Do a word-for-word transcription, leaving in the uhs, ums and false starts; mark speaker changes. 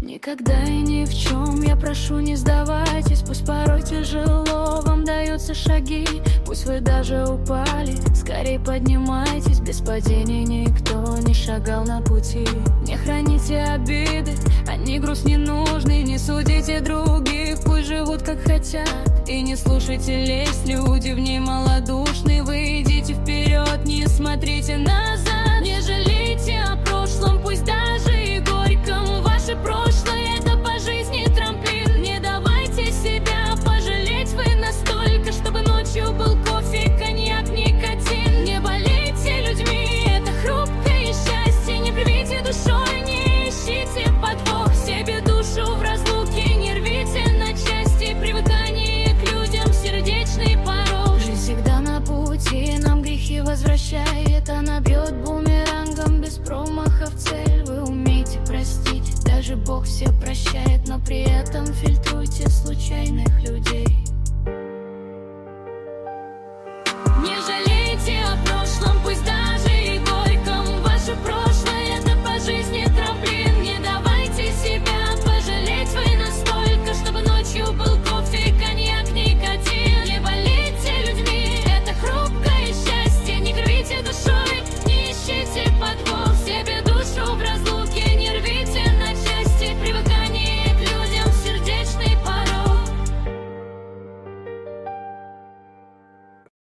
Speaker 1: Никогда и ни в чем, я прошу, не сдавайтесь. Пусть порой тяжело вам даются шаги, пусть вы даже упали, скорей поднимайтесь. Без падений никто не шагал на пути. Не храните обиды, они груз ненужный. Не судите других, пусть живут как хотят. И не слушайте лезть, люди в ней малодушны. Вы идите вперед, не смотрите назад. Не жалейте о прошлом, пусть даже и горьком. Ваше прошлое — это по жизни трамплин. Не давайте себя пожалеть вы настолько, чтобы ночью был кофе, коньяк, никотин. Не болейте людьми, это хрупкое счастье. Не плюйте душой, не ищите подвох в себе, душу в разлуке не рвите на части. Привыкание к людям — сердечный порог. Жизнь всегда на пути, нам грехи возвращает. Она бьет бумерангом без промаха в цель. Вы умеете простить, даже Бог все прощает, но при этом фильтруйте случайных людей.